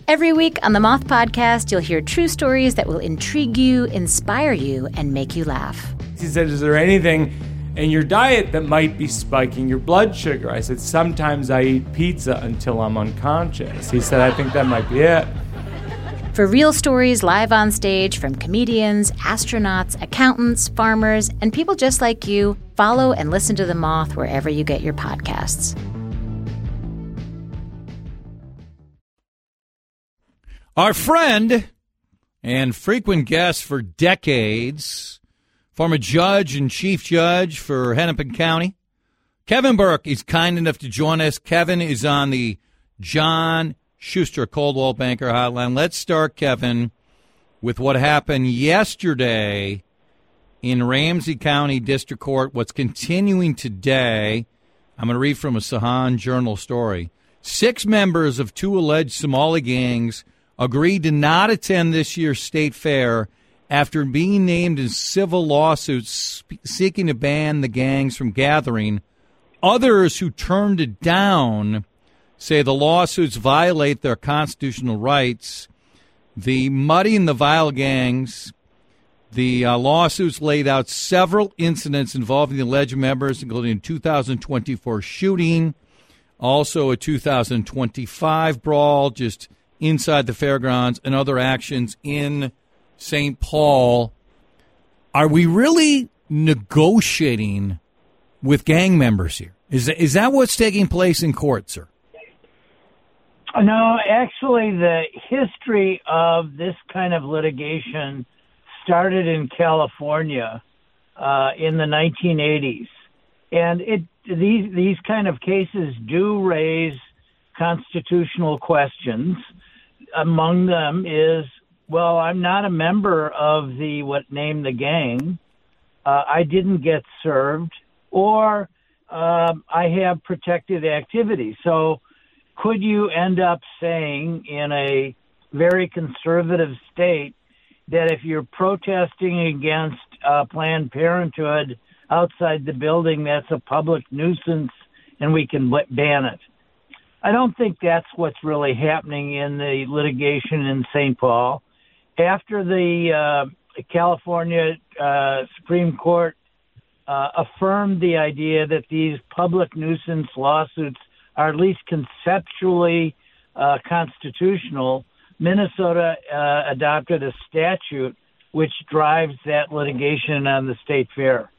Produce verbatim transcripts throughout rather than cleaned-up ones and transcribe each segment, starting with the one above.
Every week on the Moth Podcast, you'll hear true stories that will intrigue you, inspire you, and make you laugh. He said, is there anything in your diet that might be spiking your blood sugar? I said, sometimes I eat pizza until I'm unconscious. He said, I think that might be it. For real stories live on stage from comedians, astronauts, accountants, farmers, and people just like you, follow and listen to The Moth wherever you get your podcasts. Our friend and frequent guest for decades, former judge and chief judge for Hennepin County, Kevin Burke, is kind enough to join us. Kevin is on the John Schuster Coldwell Banker Hotline. Let's start, Kevin, with what happened yesterday in Ramsey County District Court, what's continuing today. I'm going to read from a Sahan Journal story. Six members of two alleged Somali gangs agreed to not attend this year's state fair after being named in civil lawsuits seeking to ban the gangs from gathering. Others who turned it down say the lawsuits violate their constitutional rights. The Muddy and the Vile gangs, the uh, lawsuits laid out several incidents involving the alleged members, including a two thousand twenty-four shooting, also a two thousand twenty-five brawl just inside the fairgrounds, and other actions in Saint Paul. Are we really negotiating with gang members here? Is that, is that what's taking place in court, sir? No, actually, the history of this kind of litigation started in California uh, in the nineteen eighties. And it these these kind of cases do raise constitutional questions. Among them is, well, I'm not a member of the what named the gang. Uh, I didn't get served, or uh, I have protected activity. So could you end up saying in a very conservative state that if you're protesting against uh, Planned Parenthood outside the building, that's a public nuisance and we can ban it? I don't think that's what's really happening in the litigation in Saint Paul. After the uh, California uh, Supreme Court uh, affirmed the idea that these public nuisance lawsuits are at least conceptually uh, constitutional, Minnesota uh, adopted a statute which drives that litigation on the state fair.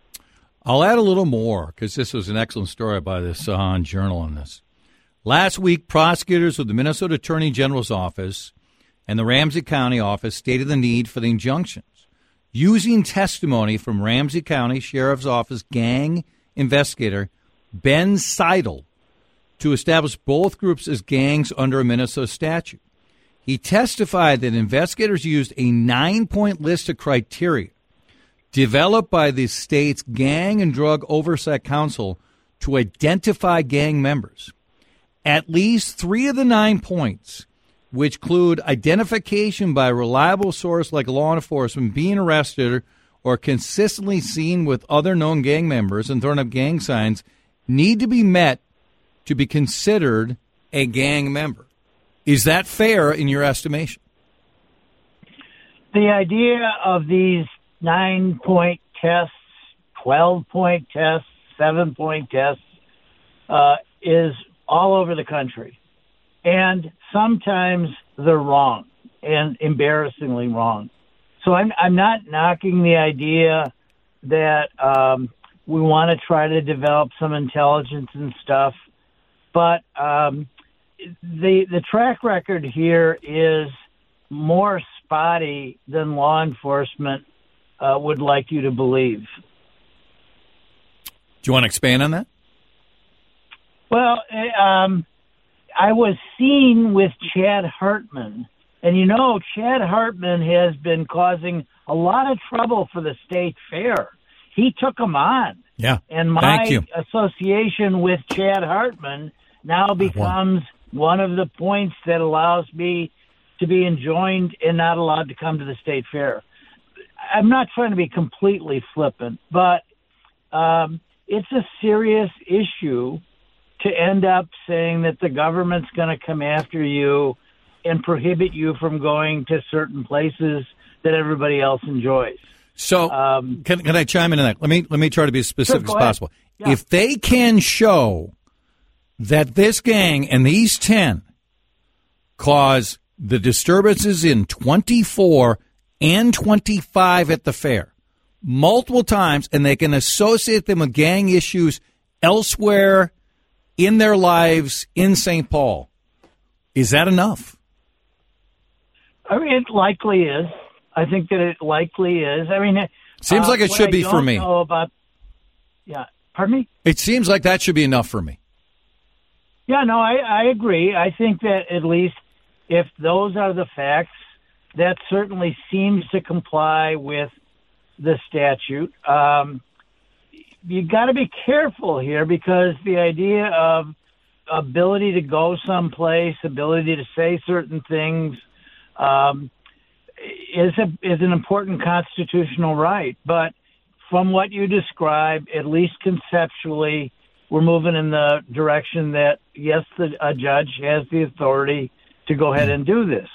I'll add a little more because this was an excellent story by the Sahan Journal on this. Last week, prosecutors with the Minnesota Attorney General's office and the Ramsey County office stated the need for the injunctions, using testimony from Ramsey County Sheriff's Office gang investigator Ben Seidel to establish both groups as gangs under a Minnesota statute. He testified that investigators used a nine-point list of criteria developed by the state's Gang and Drug Oversight Council to identify gang members. At least three of the nine points, which include identification by a reliable source like law enforcement, being arrested or consistently seen with other known gang members and throwing up gang signs, need to be met to be considered a gang member. Is that fair in your estimation? The idea of these nine-point tests, twelve-point tests, seven-point tests uh, is all over the country. And sometimes they're wrong, and embarrassingly wrong. So I'm, I'm not knocking the idea that um, we want to try to develop some intelligence and stuff, but um, the the track record here is more spotty than law enforcement uh, would like you to believe. Do you want to expand on that? Well, um, I was seen with Chad Hartman. And, you know, Chad Hartman has been causing a lot of trouble for the state fair. He took him on. Yeah, and my thank you. association with Chad Hartman now becomes one of the points that allows me to be enjoined and not allowed to come to the state fair. I'm not trying to be completely flippant, but um, it's a serious issue to end up saying that the government's going to come after you and prohibit you from going to certain places that everybody else enjoys. So Um, can can I chime in on that? Let me let me try to be as specific Sure, as go possible. ahead. Yeah. If they can show that this gang and these ten cause the disturbances in twenty-four and twenty-five at the fair multiple times, and they can associate them with gang issues elsewhere in their lives in Saint Paul, is that enough? I mean, it likely is. I think that it likely is. I mean, Seems uh, like it what should I be for don't me. know about, yeah, pardon me? It seems like that should be enough for me. Yeah, no, I, I agree. I think that at least if those are the facts, that certainly seems to comply with the statute. Um, you got to be careful here because the idea of ability to go someplace, ability to say certain things, um, is a is an important constitutional right. But from what you describe, at least conceptually, we're moving in the direction that, yes, the, a judge has the authority to go ahead and do this.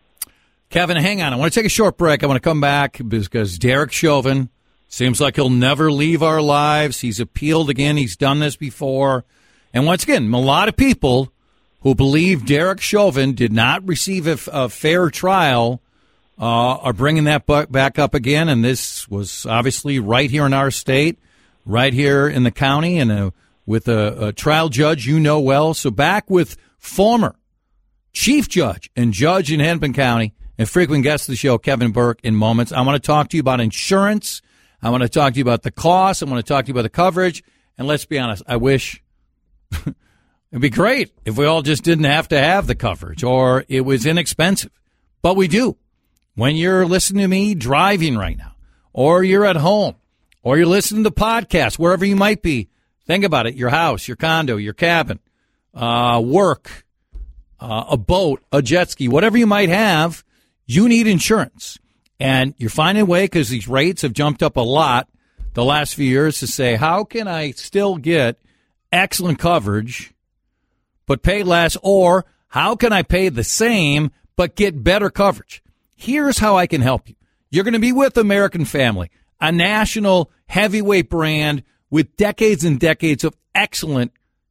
Kevin, hang on. I want to take a short break. I want to come back because Derek Chauvin seems like he'll never leave our lives. He's appealed again. He's done this before. And once again, a lot of people who believe Derek Chauvin did not receive a, a fair trial uh, are bringing that back up again. And this was obviously right here in our state, right here in the county, and a, with a, a trial judge you know well. So back with former chief judge and judge in Hennepin County and frequent guest of the show, Kevin Burke, in moments. I want to talk to you about insurance. I want to talk to you about the cost. I want to talk to you about the coverage. And let's be honest, I wish it'd be great if we all just didn't have to have the coverage or it was inexpensive. But we do. When you're listening to me driving right now, or you're at home, or you're listening to podcasts, wherever you might be, think about it, your house, your condo, your cabin, uh, work, uh, a boat, a jet ski, whatever you might have, you need insurance. And you're finding a way, because these rates have jumped up a lot the last few years, to say, how can I still get excellent coverage but pay less, or how can I pay the same but get better coverage? Here's how I can help you. You're going to be with American Family, a national heavyweight brand with decades and decades of excellent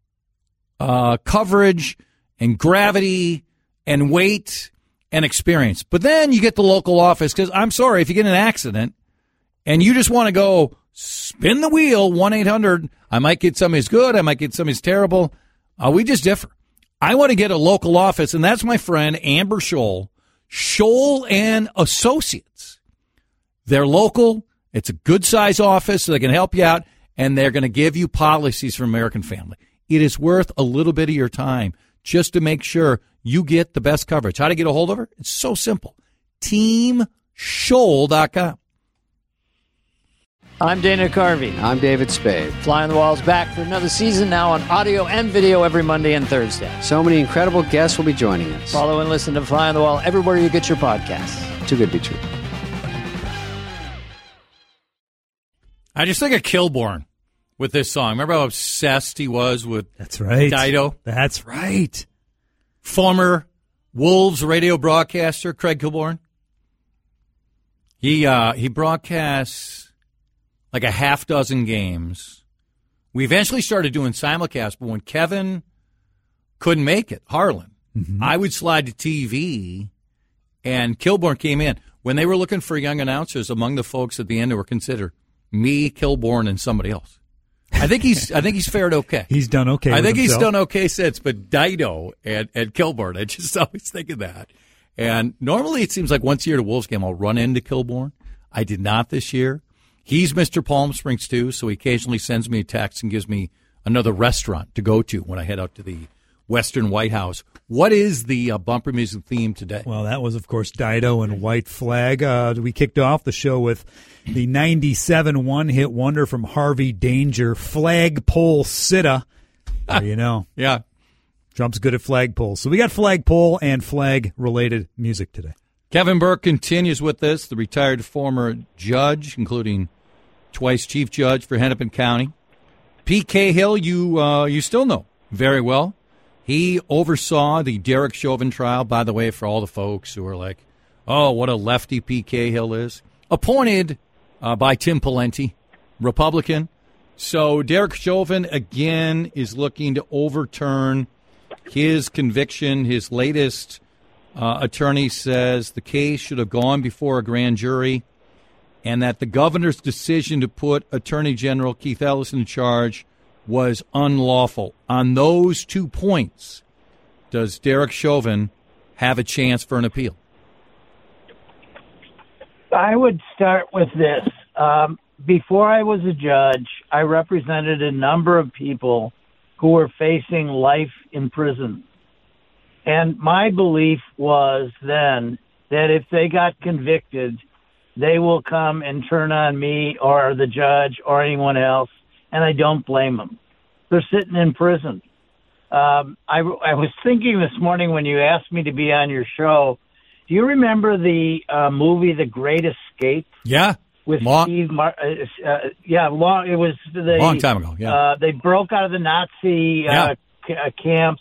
uh, coverage and gravity and weight and experience. But then you get the local office, because I'm sorry, if you get in an accident and you just want to go spin the wheel, one eight hundred, I might get somebody's good, I might get somebody's terrible. Uh, we just differ. I want to get a local office, and that's my friend Amber Scholl, Scholl and Associates. They're local. It's a good-size office, so they can help you out, and they're going to give you policies from American Family. It is worth a little bit of your time just to make sure you get the best coverage. How to get a hold of her? It's so simple. team scholl dot com. I'm Dana Carvey. I'm David Spade. Fly on the Wall's back for another season, now on audio and video every Monday and Thursday. So many incredible guests will be joining us. Follow and listen to Fly on the Wall everywhere you get your podcasts. Too good to be true. I just think of Kilborn with this song. Remember how obsessed he was with That's right. Dido? That's right. Former Wolves radio broadcaster Craig Kilborn. He uh, he broadcasts like a half dozen games. We eventually started doing simulcast, but when Kevin couldn't make it, Harlan, mm-hmm. I would slide to T V, and Kilborn came in. When they were looking for young announcers, among the folks at the end, who were considered me, Kilborn, and somebody else. I think he's I think he's fared okay. He's done okay. I with think himself. he's done okay since, but Dido and, and Kilborn, I just always think of that. And normally it seems like once a year at a Wolves game, I'll run into Kilborn. I did not this year. He's Mister Palm Springs, too, so he occasionally sends me a text and gives me another restaurant to go to when I head out to the Western White House. What is the uh, bumper music theme today? Well, that was, of course, Dido and White Flag. Uh, we kicked off the show with the ninety-seven one-hit wonder from Harvey Danger, Flagpole Sitta. There you know. Yeah. Trump's good at flagpoles. So we got flagpole and flag-related music today. Kevin Burke continues with this, the retired former judge, including twice chief judge for Hennepin County. Pete Cahill, you uh, you still know very well. He oversaw the Derek Chauvin trial, by the way, for all the folks who are like, oh, what a lefty P. Cahill is. Appointed uh, by Tim Pawlenty, Republican. So Derek Chauvin, again, is looking to overturn his conviction. His latest uh, attorney says the case should have gone before a grand jury and that the governor's decision to put Attorney General Keith Ellison in charge was unlawful. On those two points, does Derek Chauvin have a chance for an appeal? I would start with this. Um, before I was a judge, I represented a number of people who were facing life in prison. And my belief was then that if they got convicted, they will come and turn on me or the judge or anyone else, and I don't blame them. They're sitting in prison. Um, I, I was thinking this morning when you asked me to be on your show, do you remember the uh, movie The Great Escape? Yeah. With long, Steve Mar- uh, uh, yeah, long, it was the, long time ago, yeah. Uh, they broke out of the Nazi uh, yeah. c- uh, camp.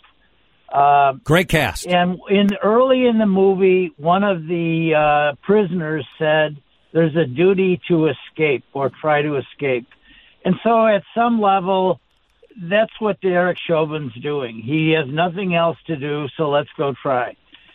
Uh, Great cast. And in early in the movie, one of the uh, prisoners said there's a duty to escape or try to escape. And so at some level, that's what Derek Chauvin's doing. He has nothing else to do, so let's go try.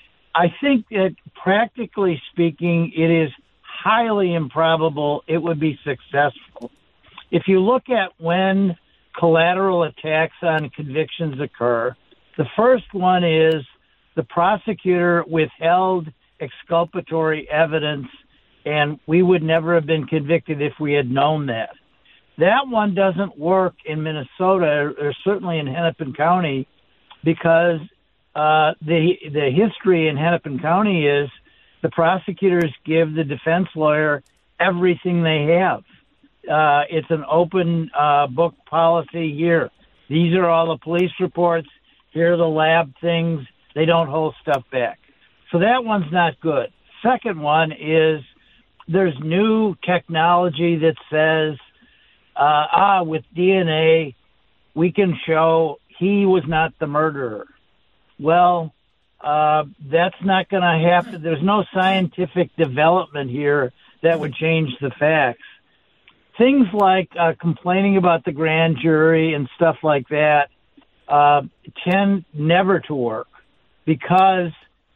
I think that practically speaking, it is highly improbable it would be successful. If you look at when collateral attacks on convictions occur, the first one is the prosecutor withheld exculpatory evidence, and we would never have been convicted if we had known that. That one doesn't work in Minnesota, or certainly in Hennepin County, because uh, the the history in Hennepin County is the prosecutors give the defense lawyer everything they have. Uh, it's an open uh, book policy here. These are all the police reports. Here are the lab things. They don't hold stuff back. So that one's not good. Second one is there's new technology that says, uh, ah, with D N A, we can show he was not the murderer. Well, uh, that's not going to happen. There's no scientific development here that would change the facts. Things like uh, complaining about the grand jury and stuff like that uh, tend never to work because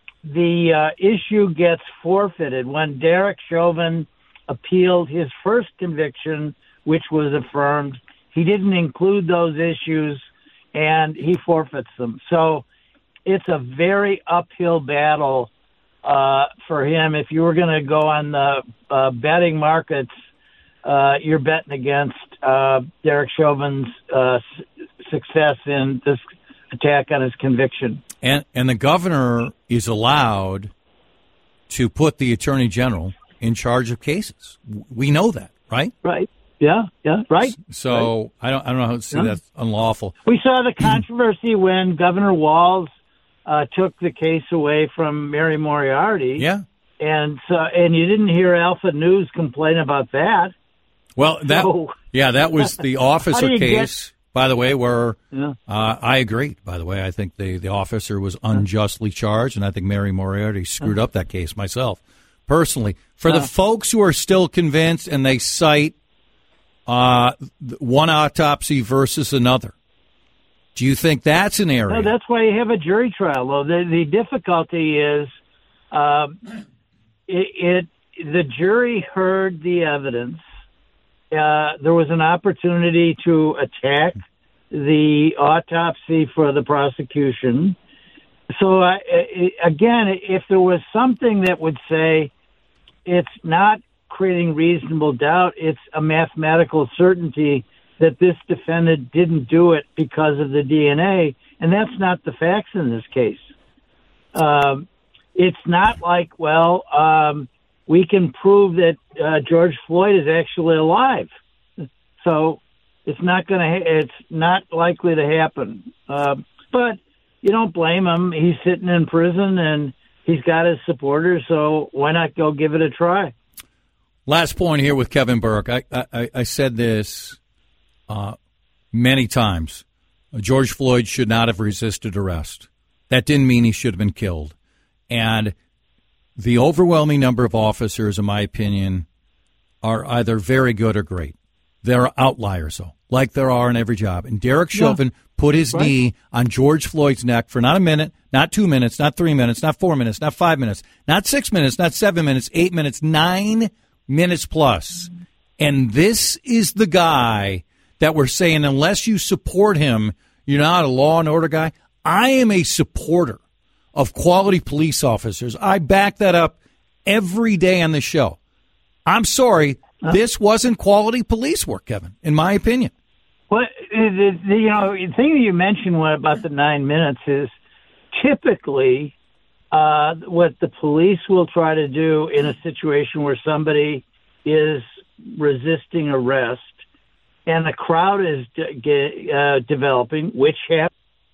the uh, issue gets forfeited. When Derek Chauvin appealed his first conviction, which was affirmed, he didn't include those issues, and he forfeits them. So it's a very uphill battle uh, for him. If you were going to go on the uh, betting markets, uh, you're betting against uh, Derek Chauvin's uh, s- success in this attack on his conviction. And and the governor is allowed to put the attorney general in charge of cases. We know that, right? Right. Yeah. Yeah. Right. So right. I don't I don't know how to see yeah. that's unlawful. We saw the controversy when Governor Walz uh, took the case away from Mary Moriarty. Yeah. And so and you didn't hear Alpha News complain about that. Well, that so, yeah, that was the officer case. Get, By the way, where yeah. uh, I agreed. By the way, I think the, the officer was unjustly charged, and I think Mary Moriarty screwed up that case myself, personally. For the folks who are still convinced and they cite uh, one autopsy versus another, do you think that's an area? No, that's why you have a jury trial, though. The, the difficulty is uh, it, it the jury heard the evidence. Uh, there was an opportunity to attack the autopsy for the prosecution. So, uh, again, if there was something that would say it's not creating reasonable doubt, it's a mathematical certainty that this defendant didn't do it because of the D N A, and that's not the facts in this case. Um, it's not like, well, um, we can prove that uh, George Floyd is actually alive. So it's not going to, ha- it's not likely to happen. Uh, but you don't blame him. He's sitting in prison and he's got his supporters. So why not go give it a try? Last point here with Kevin Burke. I, I, I said this uh, many times. George Floyd should not have resisted arrest. That didn't mean he should have been killed. And the overwhelming number of officers, in my opinion, are either very good or great. There are outliers, though, like there are in every job. And Derek Chauvin yeah. put his right. knee on George Floyd's neck for not a minute, not two minutes, not three minutes, not four minutes, not five minutes, not six minutes, not seven minutes, eight minutes, nine minutes plus. And this is the guy that we're saying, unless you support him, you're not a law and order guy. I am a supporter of quality police officers. I back that up every day on the show. I'm sorry, huh? This wasn't quality police work, Kevin, in my opinion. Well, the, the, you know, the thing that you mentioned about the nine minutes is typically uh, what the police will try to do in a situation where somebody is resisting arrest and a crowd is de- uh, developing, which happens.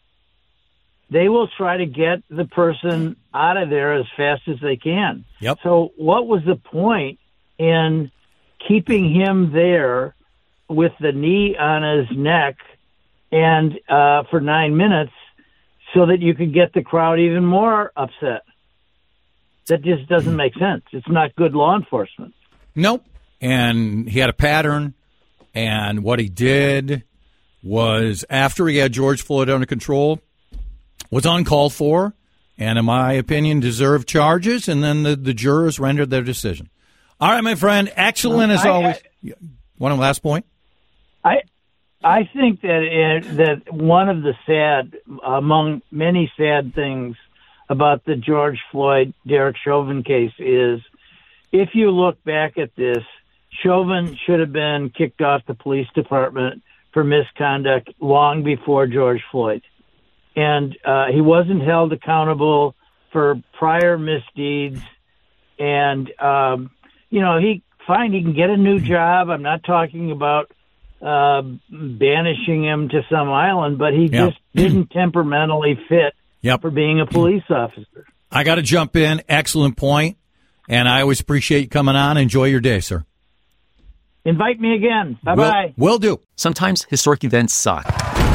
They will try to get the person out of there as fast as they can. Yep. So what was the point in keeping him there with the knee on his neck and uh, for nine minutes so that you could get the crowd even more upset? That just doesn't make sense. It's not good law enforcement. Nope. And he had a pattern, and what he did was, after he had George Floyd under control, was uncalled for, and in my opinion, deserved charges, and then the, the jurors rendered their decision. All right, my friend, excellent as I, always. I, one last point? I I think that it, that one of the sad, among many sad things about the George Floyd, Derek Chauvin case is, if you look back at this, Chauvin should have been kicked off the police department for misconduct long before George Floyd. And uh, he wasn't held accountable for prior misdeeds. And, um, you know, he fine, he can get a new job. I'm not talking about uh, banishing him to some island, but he yep. just didn't temperamentally fit yep. for being a police officer. I got to jump in. Excellent point. And I always appreciate you coming on. Enjoy your day, sir. Invite me again. Bye-bye. Will, will do. Sometimes historic events suck.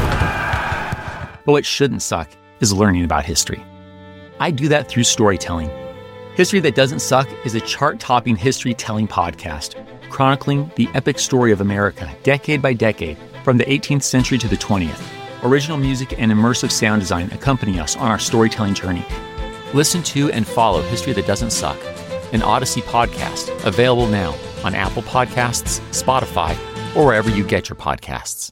But what shouldn't suck is learning about history. I do that through storytelling. History That Doesn't Suck is a chart-topping history-telling podcast chronicling the epic story of America, decade by decade, from the eighteenth century to the twentieth. Original music and immersive sound design accompany us on our storytelling journey. Listen to and follow History That Doesn't Suck, an Odyssey podcast, available now on Apple Podcasts, Spotify, or wherever you get your podcasts.